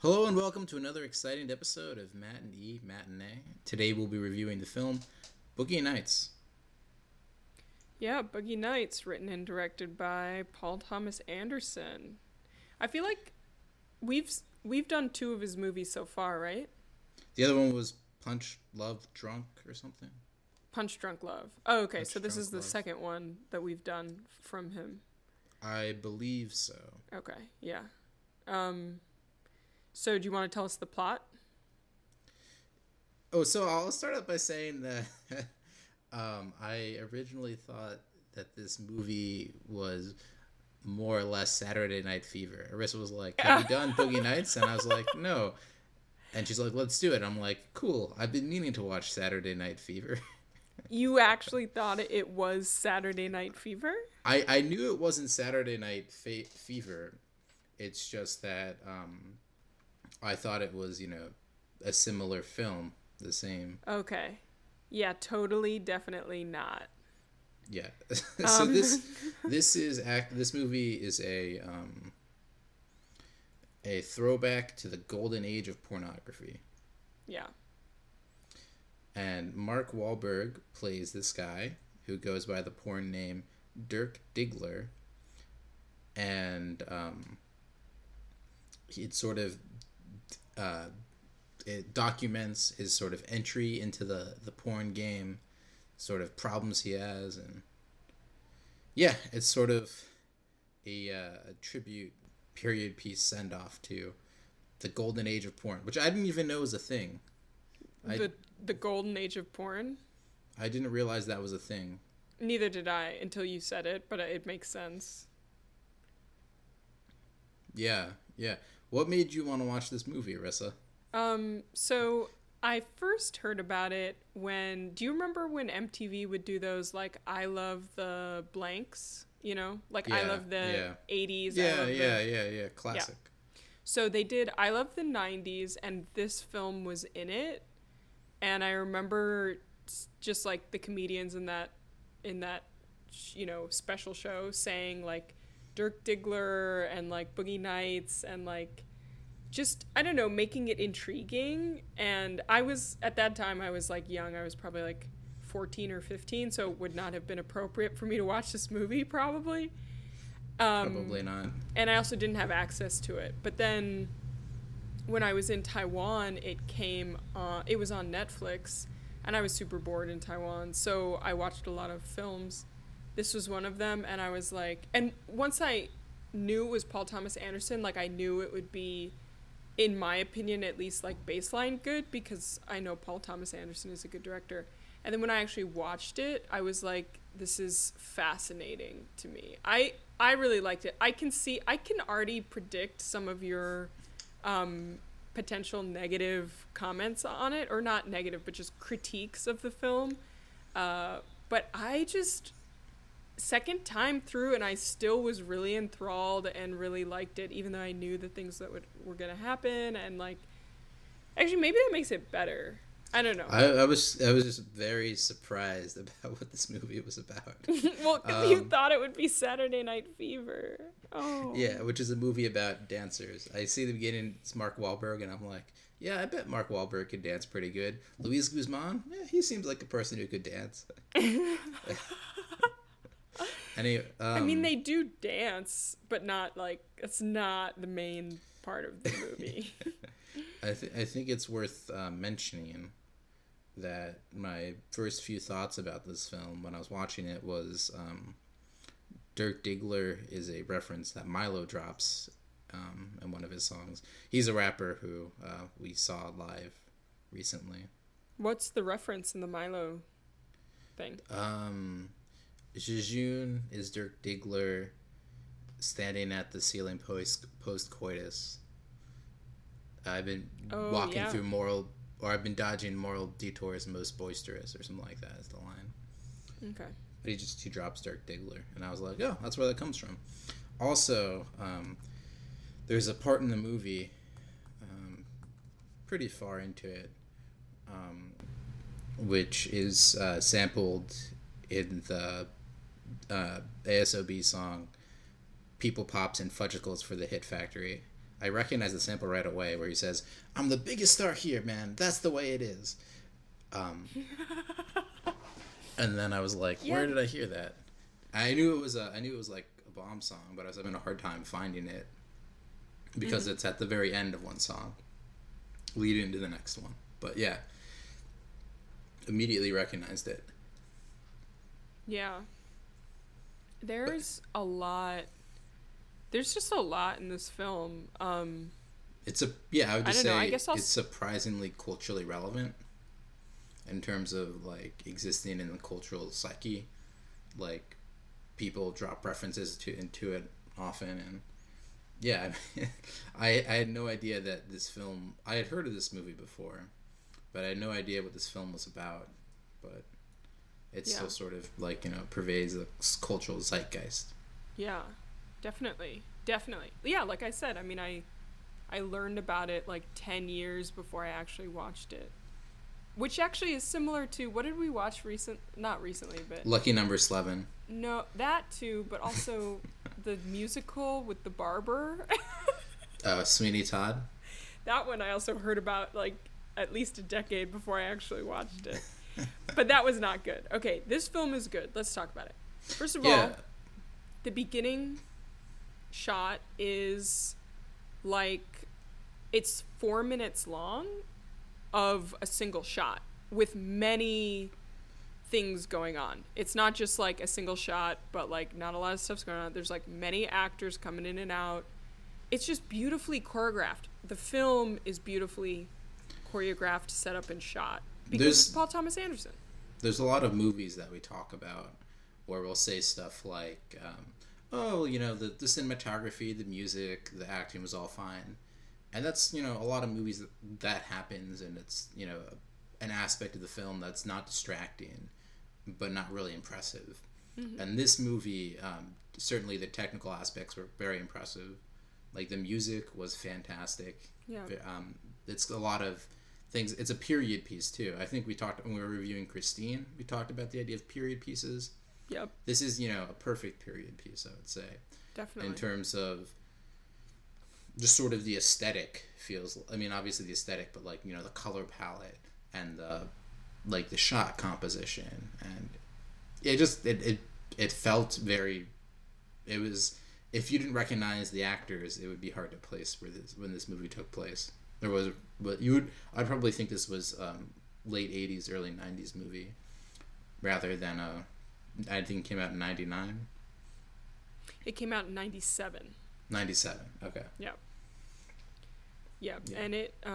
Hello and welcome to another exciting episode of Matt and E Matinee. Today we'll be reviewing the film Boogie Nights. Yeah, Boogie Nights, written and directed by Paul Thomas Anderson. I feel like we've done two of his movies so far, right? The other one was Punch Love Drunk or something. Punch Drunk Love. Oh, okay. Punch So this Drunk is the Love. second one that we've done from him. I believe so. Okay, yeah. So do you want to tell us the plot? Oh, so I'll start out by saying that I originally thought that this movie was more or less Saturday Night Fever. Arissa was like, "Have you done Boogie Nights?" And I was like, "No." And she's like, "Let's do it." I'm like, "Cool. I've been meaning to watch Saturday Night Fever." You actually thought it was Saturday Night Fever? I knew it wasn't Saturday Night Fever. It's just that I thought it was, a similar film, the same. Okay. Yeah, totally, definitely not. Yeah. So this movie is a throwback to the golden age of pornography. Yeah. And Mark Wahlberg plays this guy who goes by the porn name Dirk Diggler, and it documents his sort of entry into the porn game, sort of problems he has, and yeah, it's sort of a tribute period piece send off to the golden age of porn, which I didn't even know was a thing. The golden age of porn? I didn't realize that was a thing. Neither did I until you said it, but it makes sense. Yeah. What made you want to watch this movie, Arissa? So I first heard about it do you remember when MTV would do those, like, I love the blanks, Like, I love the 80s. Yeah. Classic. Yeah. So they did I love the 90s, and this film was in it. And I remember just, like, the comedians in that special show saying, like, Dirk Diggler and, like, Boogie Nights and, like, just, I don't know, making it intriguing. And at that time, I was, like, young. I was probably, like, 14 or 15, so it would not have been appropriate for me to watch this movie, probably. Probably not. And I also didn't have access to it. But then when I was in Taiwan, it was on Netflix, and I was super bored in Taiwan, so I watched a lot of films. This was one of them, and I was like, and once I knew it was Paul Thomas Anderson, like, I knew it would be, in my opinion, at least, like, baseline good, because I know Paul Thomas Anderson is a good director. And then when I actually watched it, I was like, this is fascinating to me. I really liked it. I can already predict some of your potential negative comments on it, or not negative, but just critiques of the film. But I just, second time through, and I still was really enthralled and really liked it, even though I knew the things that were going to happen. And, like, actually, maybe that makes it better. I don't know. I was just very surprised about what this movie was about. Well, because you thought it would be Saturday Night Fever. Oh. Yeah, which is a movie about dancers. I see the beginning, it's Mark Wahlberg, and I'm like, yeah, I bet Mark Wahlberg could dance pretty good. Luis Guzman, yeah, he seems like a person who could dance. Anyway, I mean, they do dance, but not, like, it's not the main part of the movie. I think it's worth mentioning that my first few thoughts about this film when I was watching it was Dirk Diggler is a reference that Milo drops in one of his songs. He's a rapper who we saw live recently. What's the reference in the Milo thing? Jejune is Dirk Diggler standing at the ceiling post-coitus. I've been walking through I've been dodging moral detours most boisterous, or something like that is the line. Okay. But he drops Dirk Diggler, and I was like, oh, that's where that comes from. Also, there's a part in the movie, pretty far into it, which is sampled in the ASOB song People Pops and Fudgicles for the Hit Factory. I recognized the sample right away where he says, "I'm the biggest star here, man. That's the way it is." And then I was like, where did I hear that? I knew it was like a Bomb song, but I was having a hard time finding it because it's at the very end of one song, leading into the next one. But yeah, immediately recognized it. Yeah. There's a lot. There's just a lot in this film. I would just say it's surprisingly culturally relevant in terms of like existing in the cultural psyche. Like people drop references into it often, and yeah, I had no idea that this film. I had heard of this movie before, but I had no idea what this film was about. But it still sort of like, pervades the cultural zeitgeist. Yeah, definitely. Yeah, like I said, I mean, I learned about it like 10 years before I actually watched it. Which actually is similar to, what did we watch not recently, but... Lucky Number 11. No, that too, but also the musical with the barber. Sweeney Todd. That one I also heard about like at least a decade before I actually watched it. But that was not good. Okay, this film is good. Let's talk about it. First of all, the beginning shot is like, it's 4 minutes long of a single shot with many things going on. It's not just like a single shot, but like not a lot of stuff's going on. There's like many actors coming in and out. It's just beautifully choreographed. The film is beautifully choreographed, set up, and shot because it's Paul Thomas Anderson. There's a lot of movies that we talk about where we'll say stuff like, the cinematography, the music, the acting was all fine. And that's, a lot of movies that happens, and it's, an aspect of the film that's not distracting, but not really impressive. Mm-hmm. And this movie, certainly the technical aspects were very impressive. Like, the music was fantastic. Yeah. It's a lot of things. It's a period piece, too. I think we talked, when we were reviewing Christine, we talked about the idea of period pieces. Yep. This is, a perfect period piece, I would say. Definitely. In terms of just sort of the aesthetic feels, I mean, obviously the aesthetic, but like, the color palette and the shot composition, and it felt very, it was, if you didn't recognize the actors, it would be hard to place when this movie took place. I'd probably think this was late 80s, early 90s movie rather than I think it came out in 99. It came out in 97. 97. Okay. Yeah. And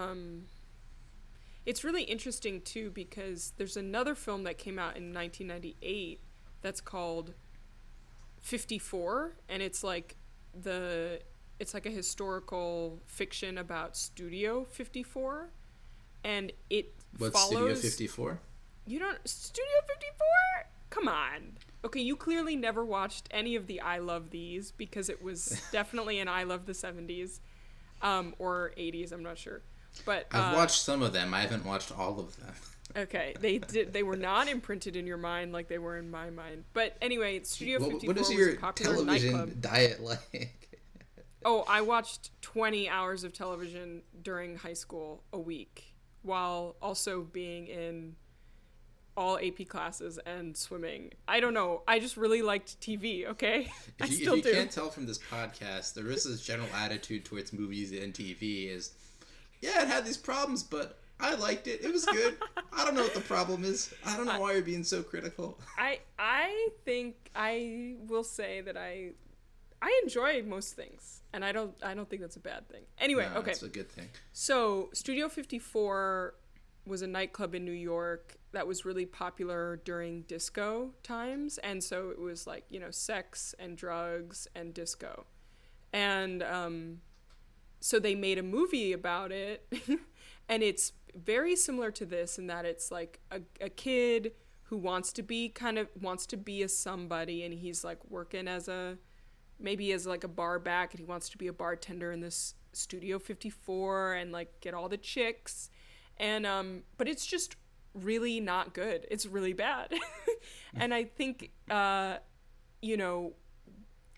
it's really interesting too because there's another film that came out in 1998 that's called 54, and it's like a historical fiction about Studio 54, and it What's follows Studio 54? You don't Studio 54? Come on. Okay, you clearly never watched any of the I Love These because it was definitely an I Love the 70s or 80s, I'm not sure. But I've watched some of them. I haven't watched all of them. Okay, they were not imprinted in your mind like they were in my mind. But anyway, Studio 54 what is was your a popular television nightclub. diet like? Oh, I watched 20 hours of television during high school a week while also being in all AP classes and swimming. I don't know. I just really liked TV, okay? I still do. If you can't tell from this podcast, Larissa's general attitude towards movies and TV is, yeah, it had these problems, but I liked it. It was good. I don't know what the problem is. I don't know why you're being so critical. I think I will say that I enjoy most things, and I don't think that's a bad thing. Anyway, no, okay. That's a good thing. So, Studio 54 was a nightclub in New York that was really popular during disco times, and so it was like, sex and drugs and disco. And so they made a movie about it, and it's very similar to this in that it's like a kid who wants to be a somebody, and he's like working as like a bar back, and he wants to be a bartender in this Studio 54 and like get all the chicks. And but it's just really not good. It's really bad. And I think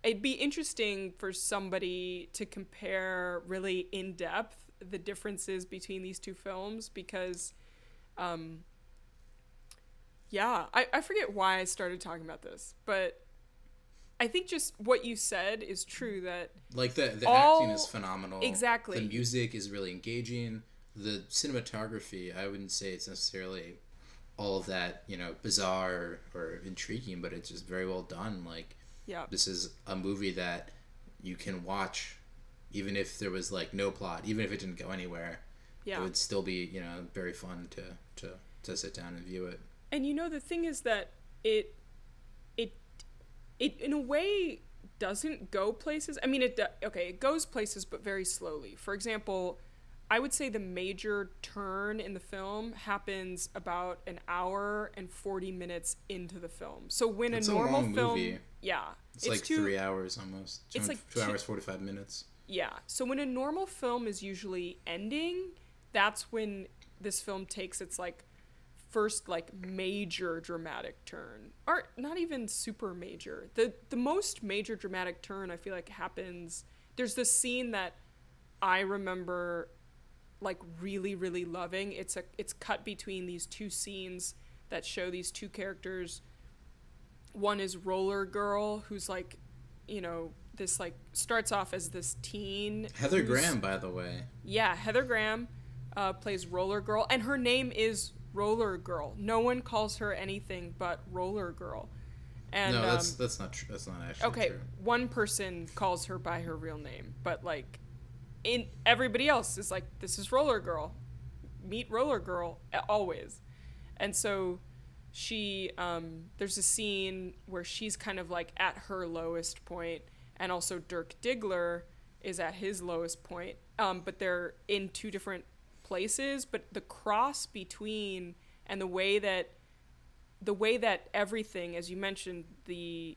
it'd be interesting for somebody to compare really in depth the differences between these two films because, yeah, I forget why I started talking about this, but I think just what you said is true that like the acting is phenomenal. Exactly. The music is really engaging. The cinematography, I wouldn't say it's necessarily all of that, bizarre or intriguing, but it's just very well done. Like, yeah, this is a movie that you can watch even if there was like no plot, even if it didn't go anywhere. Yeah. It would still be, very fun to sit down and view it. And the thing is that it in a way doesn't go places. I mean, it goes places, but very slowly. For example, I would say the major turn in the film happens about an hour and 40 minutes into the film. So when it's a normal long film, movie. Yeah, it's like 3 hours almost. It's like 2 hours 45 minutes. Yeah. So when a normal film is usually ending, that's when this film takes its like first like major dramatic turn, or not even super major. The most major dramatic turn I feel like happens, there's this scene that I remember like really, really loving. It's cut between these two scenes that show these two characters. One is Roller Girl, who's like, this like starts off as this teen. Heather Graham, by the way. Yeah, Heather Graham plays Roller Girl, and her name is Roller Girl. No one calls her anything but Roller Girl. And no, that's not true. That's not actually okay, true. One person calls her by her real name, but like everybody else is like, this is Roller Girl. Meet Roller Girl always. And so she there's a scene where she's kind of like at her lowest point, and also Dirk Diggler is at his lowest point. But they're in two different places, but the cross between and the way that everything, as you mentioned, the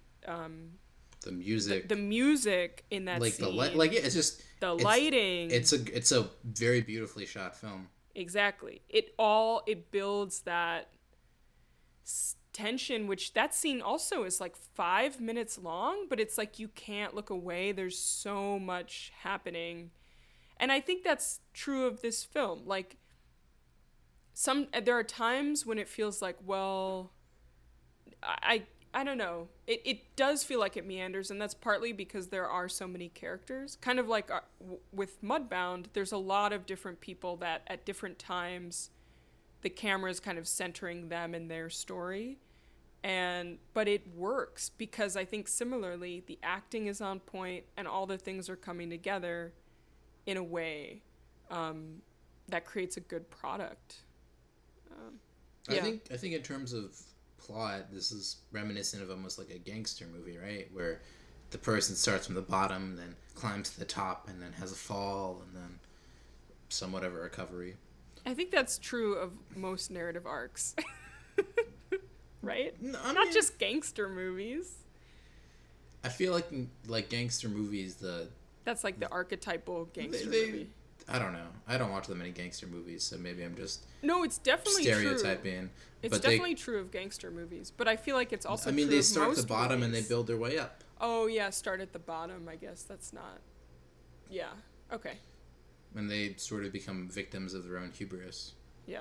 music, the music in that like scene, it's just the lighting. It's a very beautifully shot film. Exactly. It builds that tension, which that scene also is like 5 minutes long, but it's like you can't look away. There's so much happening. And I think that's true of this film. Like, there are times when it feels like, well, I don't know. It does feel like it meanders, and that's partly because there are so many characters. Kind of like with Mudbound, there's a lot of different people that at different times the camera is kind of centering them and their story. But it works because I think similarly the acting is on point and all the things are coming together in a way that creates a good product. Yeah. I think in terms of plot, this is reminiscent of almost like a gangster movie, right? Where the person starts from the bottom, then climbs to the top, and then has a fall, and then somewhat of a recovery. I think that's true of most narrative arcs. Right? No, Not just gangster movies. I feel like gangster movies, that's like the archetypal gangster movie. I don't know. I don't watch that many gangster movies, so maybe I'm just it's definitely stereotyping. True. It's definitely true of gangster movies, but I feel like it's also true they of start most at the bottom movies. and they build their way up. Oh, yeah, start at the bottom, I guess. That's not... Yeah, okay. And they sort of become victims of their own hubris. Yeah.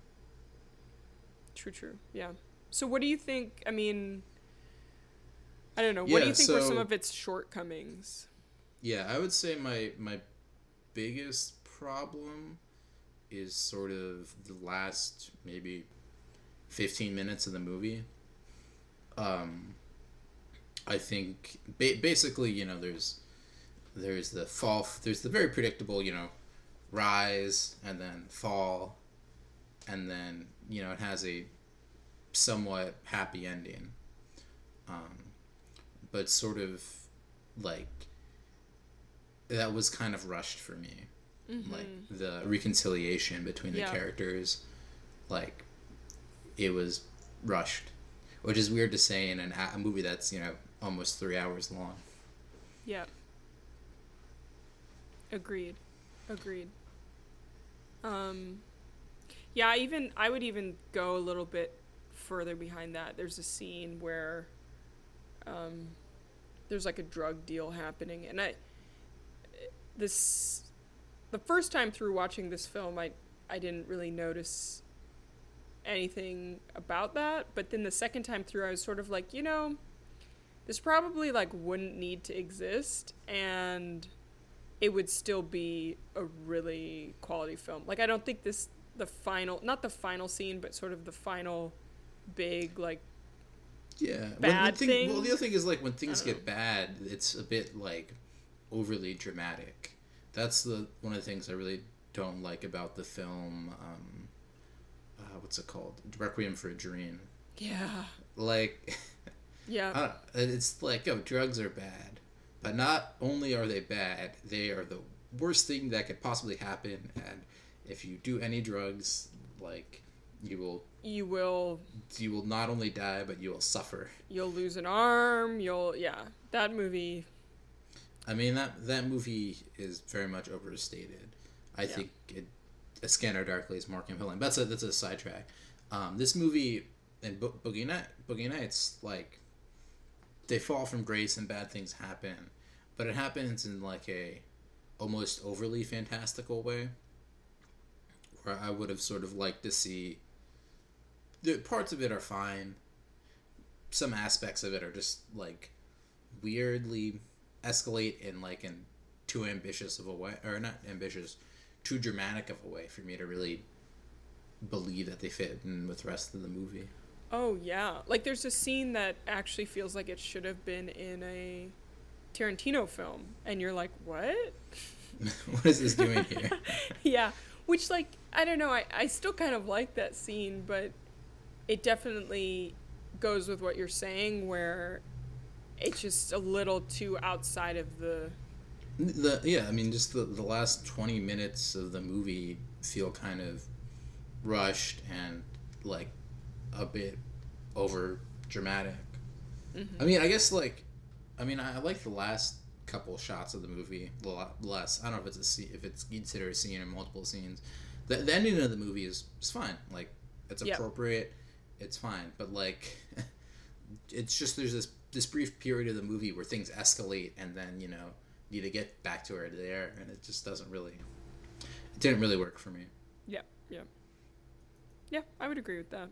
True, yeah. So what do you think, I mean... I don't know, what do you think were some of its shortcomings? Yeah, I would say my biggest problem is sort of the last maybe 15 minutes of the movie. I think basically, there's the fall, there's the very predictable, rise and then fall, and then, it has a somewhat happy ending. But sort of like that was kind of rushed for me. Mm-hmm. Like the reconciliation between the characters, like it was rushed, which is weird to say in a movie that's almost 3 hours long. Yeah. Agreed. Yeah, I would even go a little bit further behind that. There's a scene where there's like a drug deal happening, and this the first time through watching this film, I didn't really notice anything about that, but then the second time through I was sort of like, this probably like wouldn't need to exist, and it would still be a really quality film. Like, I don't think not the final scene, but sort of the final big, like, yeah, bad thing. Well, the other thing is, like, when things get bad, it's a bit, like, overly dramatic. That's one of the things I really don't like about the film, what's it called? Requiem for a Dream. Yeah. Like, yeah. It's like, drugs are bad. But not only are they bad, they are the worst thing that could possibly happen, and if you do any drugs, like, you will not only die, but you will suffer. You'll lose an arm, that movie. I mean, that movie is very much overstated. I think A Scanner Darkly is more compelling. That's a sidetrack. This movie and Boogie Nights, like, they fall from grace and bad things happen, but it happens in like a almost overly fantastical way, where I would have sort of liked to see. The parts of it are fine. Some aspects of it are just like weirdly escalate in too ambitious of a way, or not ambitious, too dramatic of a way for me to really believe that they fit in with the rest of the movie. Oh yeah, like there's a scene that actually feels like it should have been in a Tarantino film, and you're like, what? What is this doing here? Yeah, which, like, I don't know, I still kind of like that scene, but it definitely goes with what you're saying, where it's just a little too outside of just the last 20 minutes of the movie feel kind of rushed and like a bit over dramatic. Mm-hmm. I mean, I guess I like the last couple shots of the movie a lot less. I don't know if it's considered a scene or multiple scenes. The ending of the movie is fine. Like, it's appropriate. It's fine. But like, it's just there's this brief period of the movie where things escalate, and then need to get back to where they're, and it just didn't really work for me. Yeah, I would agree with that.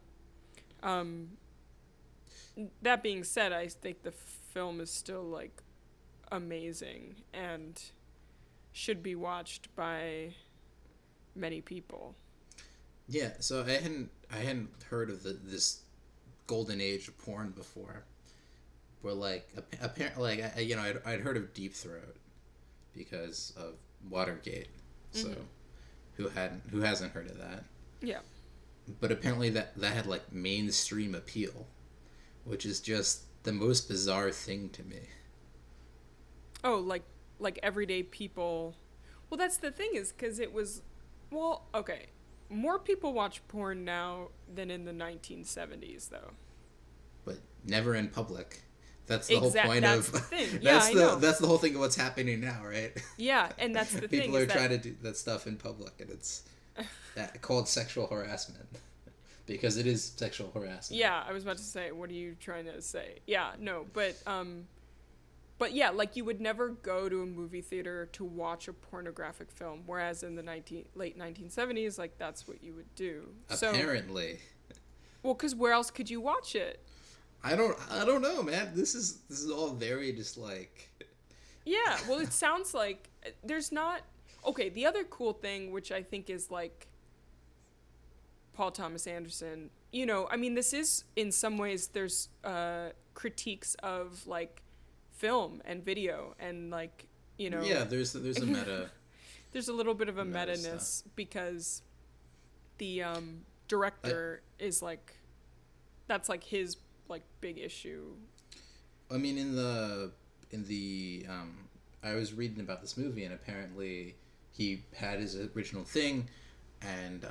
That being said, I think the film is still like amazing and should be watched by many people. Yeah, so I hadn't heard of this golden age of porn before, where like apparently I'd heard of Deep Throat because of Watergate. So mm-hmm. who hasn't heard of that? Yeah. But apparently that had like mainstream appeal, which is just the most bizarre thing to me. Oh, like everyday people. Well, that's the thing, is because it was, well, okay, more people watch porn now than in the 1970s, though. But never in public. That's the whole point that's of. The thing. That's the whole thing of what's happening now, right? Yeah, and that's the thing. People are trying to do that stuff in public, and it's called sexual harassment. Because it is sexual harassment. Yeah, I was about to say, what are you trying to say? Yeah, no, but yeah, like, you would never go to a movie theater to watch a pornographic film, whereas in the late 1970s, like, that's what you would do. Apparently. Well, because where else could you watch it? I don't know, man. This is all very just like. Yeah, well, it sounds like there's not. Okay, the other cool thing, which I think is like Paul Thomas Anderson, this is, in some ways, there's critiques of like film and video and like, Yeah, there's a meta. There's a little bit of a meta-ness stuff. Because the director is like, that's like his like big issue. I mean, in the I was reading about this movie, and apparently he had his original thing, and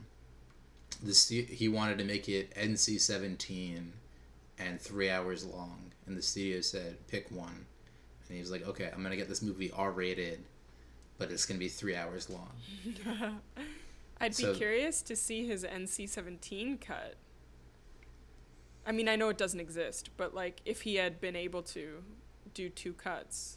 he wanted to make it NC-17 and 3 hours long, and the studio said pick one, and he was like, okay, I'm gonna get this movie R-rated, but it's gonna be 3 hours long. I'd be curious to see his NC-17 cut. I mean, I know it doesn't exist, but like, if he had been able to, do 2 cuts?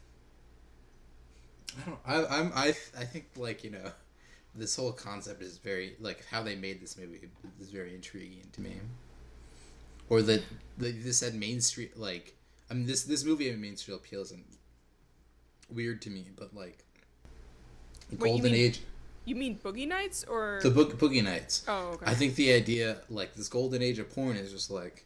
I think, like, this whole concept is very, like, how they made this movie is very intriguing to me. Or that this had mainstream, like, I mean, this movie had mainstream appeal isn't weird to me, but, like, Golden Age. You mean Boogie Nights or the Boogie Nights? Oh, okay. I think the idea, like, this Golden Age of porn is just like,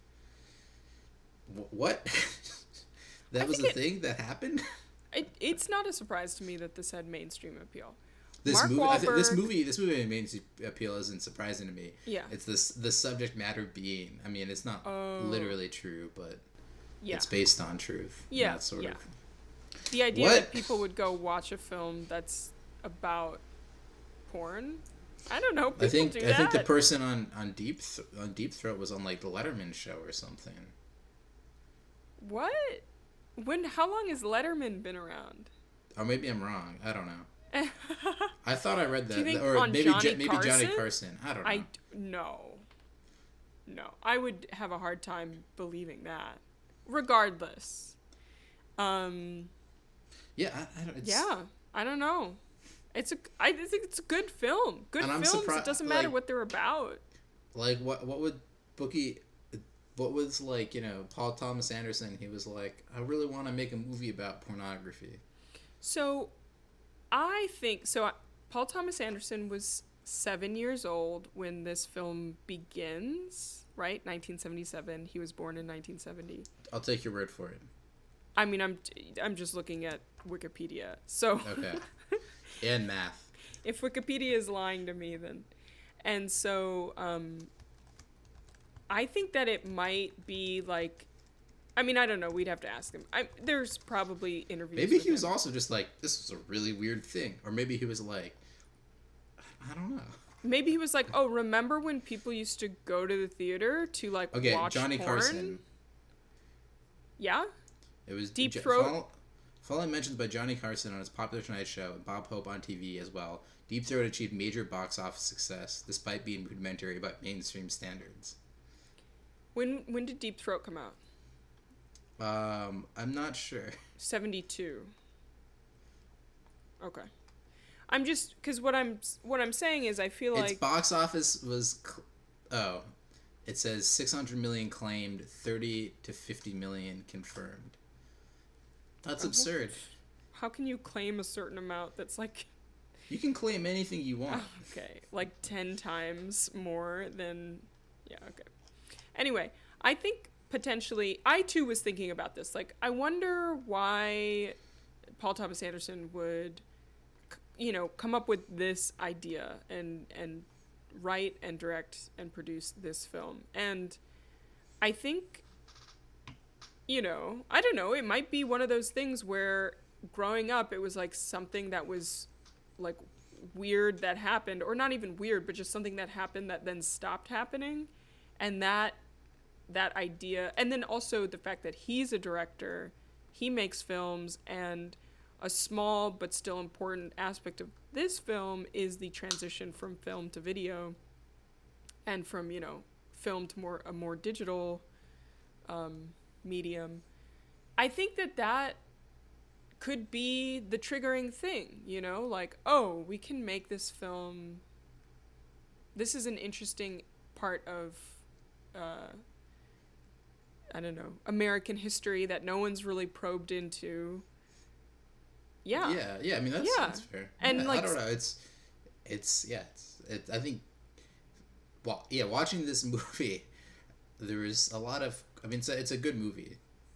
what? That was a thing that happened. It's not a surprise to me that this had mainstream appeal. This movie in mainstream appeal isn't surprising to me. Yeah. It's the subject matter being. I mean, it's not literally true, but it's based on truth. Yeah. Sort of. The idea that people would go watch a film that's about porn. I don't know. I think the person on Deep Throat was on, like, the Letterman show or something. What? How long has Letterman been around? Or maybe I'm wrong. I don't know. I thought I read that. Do you think or on maybe Johnny Johnny Carson. I don't know. No. I would have a hard time believing that. Regardless. Yeah, I don't know. I think it's a good film. Good films. It doesn't matter what they're about. Like, what would what was, like, Paul Thomas Anderson? He was like, I really want to make a movie about pornography. So, Paul Thomas Anderson was 7 years old when this film begins, right? 1977. He was born in 1970. I'll take your word for it. I mean, I'm just looking at Wikipedia. So okay. And math. If Wikipedia is lying to me, then. And so I think that it might be like, I mean, I don't know. We'd have to ask him. There's probably interviews. Maybe he was also just like, this was a really weird thing. Or maybe he was like, I don't know. Maybe he was like, oh, remember when people used to go to the theater to, like, watch Johnny porn? Carson. Yeah? It was Deep Throat. Following mentions by Johnny Carson on his Popular Tonight Show and Bob Hope on TV as well, Deep Throat achieved major box office success despite being rudimentary by mainstream standards. When did Deep Throat come out? I'm not sure. 72. Okay. I'm just, because what I'm saying is I feel like its box office was it says 600 million claimed, 30 to 50 million confirmed. That's absurd. How can you claim a certain amount that's like... You can claim anything you want. Okay, like 10 times more than... Yeah, okay. Anyway, I think potentially... I, too, was thinking about this. Like, I wonder why Paul Thomas Anderson would, come up with this idea and write and direct and produce this film. And I think... I don't know, it might be one of those things where growing up it was like something that was like weird that happened, or not even weird, but just something that happened that then stopped happening. And that idea, and then also the fact that he's a director, he makes films, and a small but still important aspect of this film is the transition from film to video and from, film to a more digital medium. I think that could be the triggering thing, like, oh, we can make this film. This is an interesting part of, I don't know, American history that no one's really probed into. Yeah. Yeah. I mean, that's fair. And I don't know. I think, well, yeah, watching this movie, there is a lot of, I mean, it's a good movie,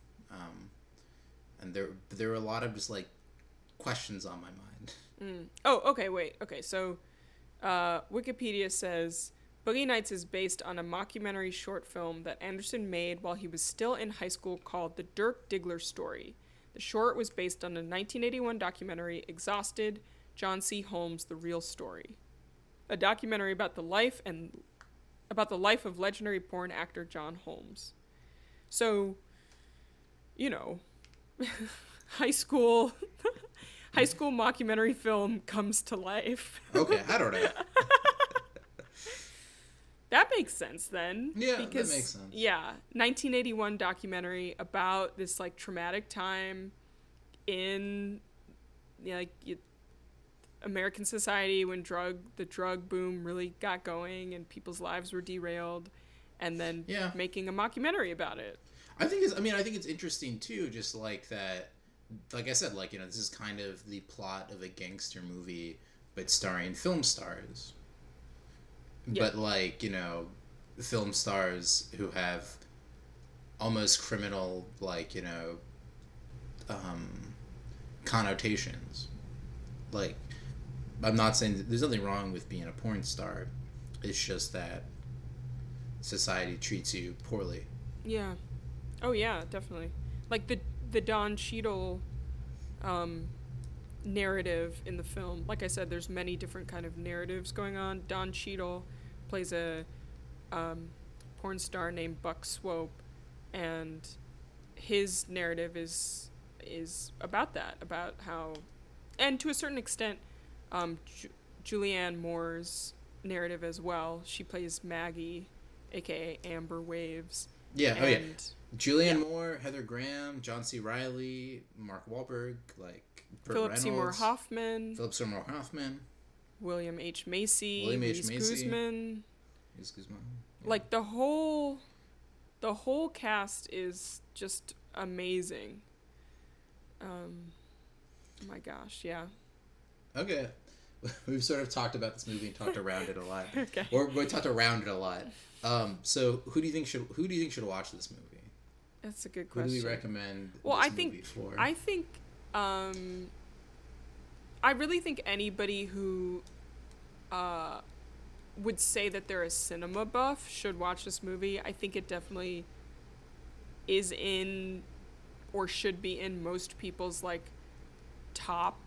and there were a lot of just like questions on my mind. Oh, okay, wait, okay. So, Wikipedia says Boogie Nights is based on a mockumentary short film that Anderson made while he was still in high school called The Dirk Diggler Story. The short was based on a 1981 documentary, Exhausted: John C. Holmes: The Real Story, a documentary about the life of legendary porn actor John Holmes. So, high school mockumentary film comes to life. Okay, I don't know. That makes sense then. Yeah, that makes sense. Yeah, 1981 documentary about this like traumatic time in American society when the drug boom really got going and people's lives were derailed, and then making a mockumentary about it. I think it's interesting too, just like that, like I said, like, you know, this is kind of the plot of a gangster movie, but starring film stars. Yeah. But, like, you know, film stars who have almost criminal, like, you know, connotations. Like, I'm not saying there's nothing wrong with being a porn star. It's just that society treats you poorly. Yeah. Oh, yeah, definitely. Like, the Don Cheadle narrative in the film. Like I said, there's many different kind of narratives going on. Don Cheadle plays a porn star named Buck Swope, and his narrative is about that, about how, and to a certain extent, Julianne Moore's narrative as well. She plays Maggie, aka Amber Waves. Yeah, oh yeah. Julianne Moore, Heather Graham, John C. Reilly, Mark Wahlberg, like Burt Philip Reynolds, Seymour Hoffman, William H. Macy, Reese Guzman. Yeah. Like the whole cast is just amazing. Oh my gosh, yeah. Okay. We've sort of talked about this movie and talked around it a lot. Okay. Or we talked around it a lot. So who do you think should watch this movie? That's a good question. Who do we recommend movie for? I think I really think anybody who would say that they're a cinema buff should watch this movie. I think it definitely is in, or should be in, most people's like top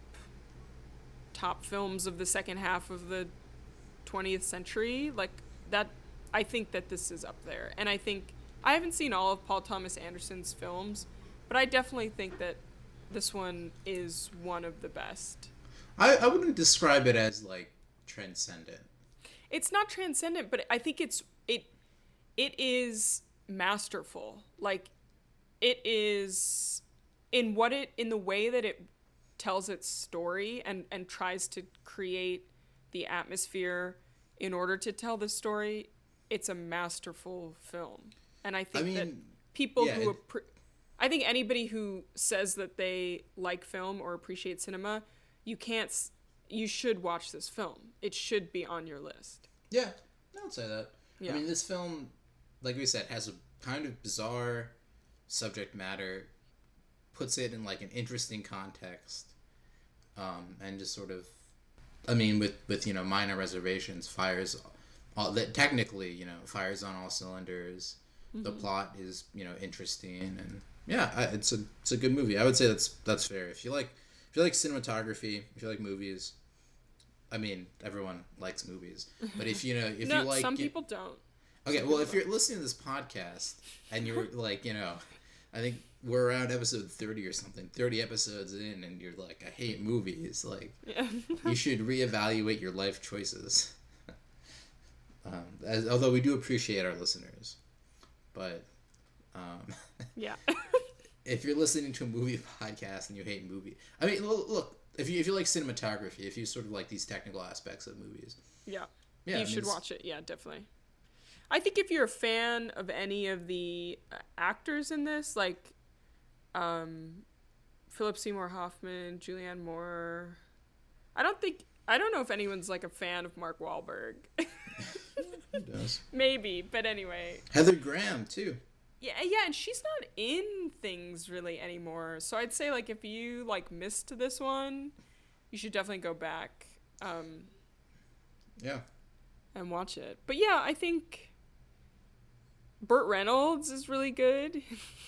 films of the second half of the 20th century. Like that, I think that this is up there. And I think I haven't seen all of Paul Thomas Anderson's films, but I definitely think that this one is one of the best. I wouldn't describe it as like transcendent. It's not transcendent, but I think it is masterful. Like it is in the way that it tells its story and tries to create the atmosphere in order to tell the story. It's a masterful film. And I think that people I think anybody who says that they like film or appreciate cinema, you should watch this film. It should be on your list. Yeah, I would say that. Yeah. I mean, this film, like we said, has a kind of bizarre subject matter, puts it in like an interesting context, and just sort of, I mean, with you know, minor reservations, fires on all cylinders. Mm-hmm. The plot is, you know, interesting, and yeah, it's a good movie. I would say that's fair. If you like cinematography, if you like movies, I mean, everyone likes movies, but if you like, some people don't. Okay, well, if you're listening to this podcast and you're like, you know, I think we're around episode 30 or something, 30 episodes in, and you're like, I hate movies, like, you should reevaluate your life choices. Although we do appreciate our listeners, but yeah. If you're listening to a movie podcast and you hate movie, I mean, look, if you like cinematography, if you sort of like these technical aspects of movies, you should watch it. Yeah, definitely. I think if you're a fan of any of the actors in this, like Philip Seymour Hoffman, Julianne Moore, I don't know if anyone's like a fan of Mark Wahlberg. He does. Maybe, but anyway. Heather Graham too. Yeah, and she's not in things really anymore. So I'd say like if you like missed this one, you should definitely go back. Yeah. And watch it. But yeah, I think Burt Reynolds is really good.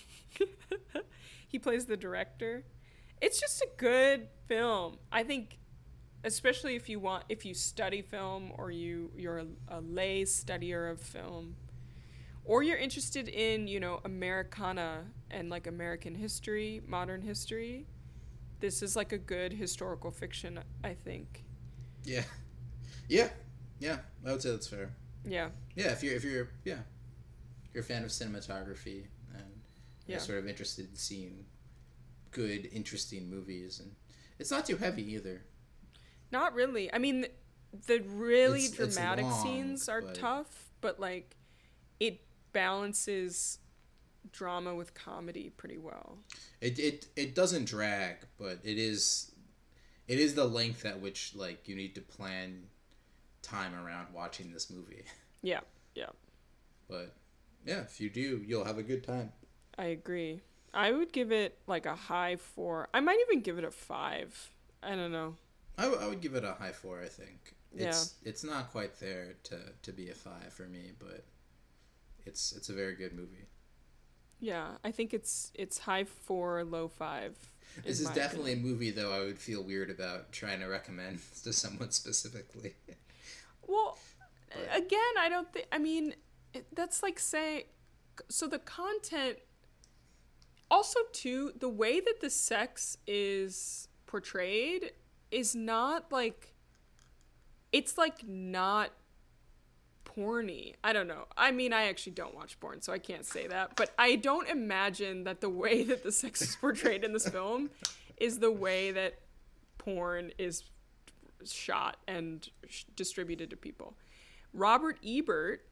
He plays the director. It's just a good film. I think, especially if you study film, or you're a lay studier of film, or you're interested in, you know, Americana and like American history, modern history, this is like a good historical fiction, I think. Yeah, I would say that's fair. Yeah. Yeah, if you're a fan of cinematography and you're sort of interested in seeing good, interesting movies, and it's not too heavy either. Not really. I mean, the really dramatic it's long, scenes are tough, but like it balances drama with comedy pretty well. It doesn't drag, but it is the length at which like you need to plan time around watching this movie. Yeah. Yeah. But yeah, if you do, you'll have a good time. I agree. I would give it like a high 4. I might even give it a 5. I don't know. I would give it a high 4, I think. Yeah. It's not quite there to be a 5 for me, but it's a very good movie. Yeah, I think it's high 4, low 5. This is definitely a movie, though, I would feel weird about trying to recommend to someone specifically. Well, again, I don't think... I mean, that's like saying... So the content... Also, too, the way that the sex is portrayed is not, like... It's, like, not porny. I don't know. I mean, I actually don't watch porn, so I can't say that. But I don't imagine that the way that the sex is portrayed in this film is the way that porn is shot and distributed to people. Roger Ebert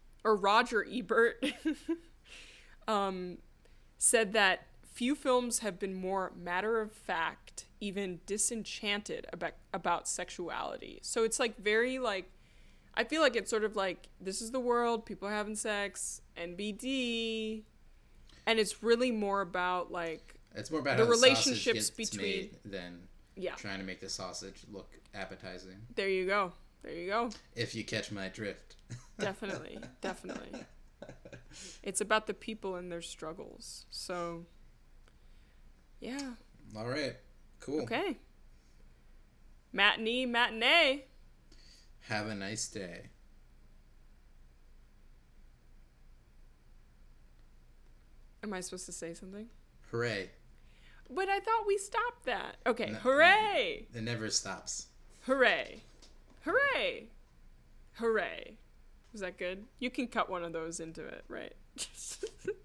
said that few films have been more matter-of-fact, even disenchanted about sexuality. So it's like very like, I feel like it's sort of like, this is the world, people are having sex, NBD, and it's really more about like, it's more about the how relationships the between made than trying to make the sausage look appetizing. There you go. If you catch my drift. Definitely. It's about the people and their struggles. So, yeah. All right. Cool. Okay. Matinee. Have a nice day. Am I supposed to say something? Hooray. But I thought we stopped that. Okay. No, hooray. It never stops. Hooray. Was that good? You can cut one of those into it, right?